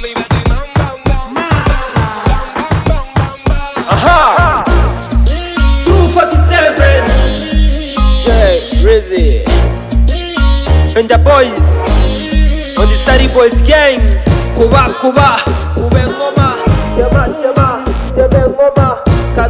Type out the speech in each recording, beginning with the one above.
Aha! 247 J Rizzy and the boys on the Sari Boys gang. Kuba Ube ngoma Tebe ngoma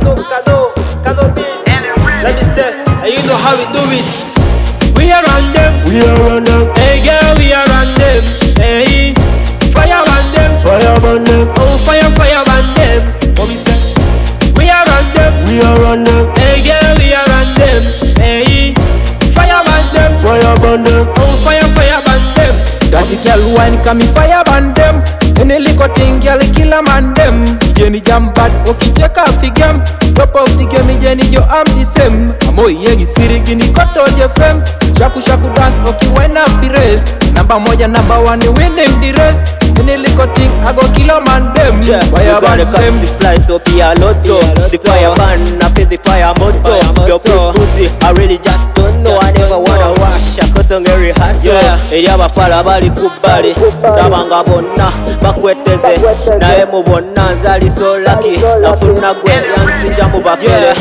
Kano beats. Let me say, and you know how we do it. We are on them. Hey girl, we are on them. Hey, fire on them. Oh, fire on them. What we say? We are on them. Hey girl, we are on them. Hey, fire on them. Oh, fire on them. That is girl wine come fire on them. Any little thing girl kill a man them. Jenny jam bad okay check out the game. Top of the game Jenny your arm the same. Amo yengi siri gini koto je fem. Shaku dance okay when up the rest. Number one winning the rest. Any little thing I go kill a man them. Fire ban them. The flight to be a lotto. The fire ban I feel the fire moto. Your booty I really just don't know. I never wanna wash. I couldn't get rehearsal. Eyaba fala bali kubali. Nabanga bonna bakweteze. Naye mubonna nzali so lucky. Nafuna gwe yansija mu bafere.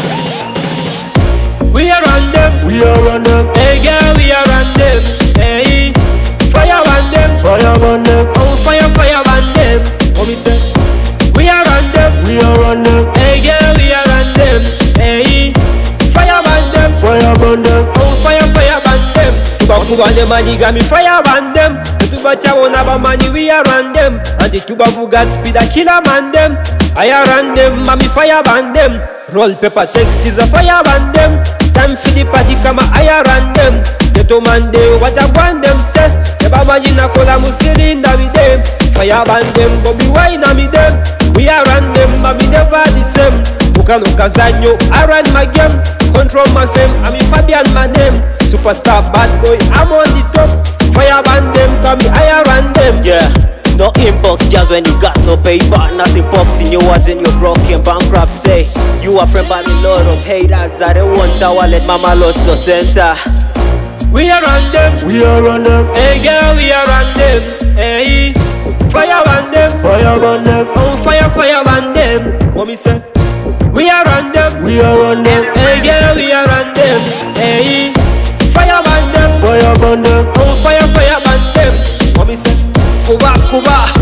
We are on them. Hey girl, we are on them. Hey, fire on them. Oh, fire on them. What we say? We are on them. Hey girl, we are on them. Hey, fire on them. Oh, fire on them. Tubakuba them and got me fire on them. Tubacha wona ba money, we are on them. And the tubakuga speed a killer man them. I are on them, mommy fire on them. Roll paper takes is a fire on them. Time for the party come I are on them. The two man they what I want them say. Eba majina kola musiri na with them. Fire on them, but be wine on me them. We are on them, but we never the same. Bukano Kazanyo, I run my game. Control my fame, I'm in Fabian my name. Superstar bad boy, I'm on the top. Fire on them, come I are on them. Yeah. No inbox just when you got no paper. Nothing pops in your words and you're broken, bankrupt. Say you are friend by a lot of haters. I don't want our let mama lost to center. We are on them. Hey girl, we are on them. Hey, fire on them. Oh, fire on them. What me say? We are on them. Hey girl, we are on them. Hey, fire on them. Oh, fire on them. What me say? Kuba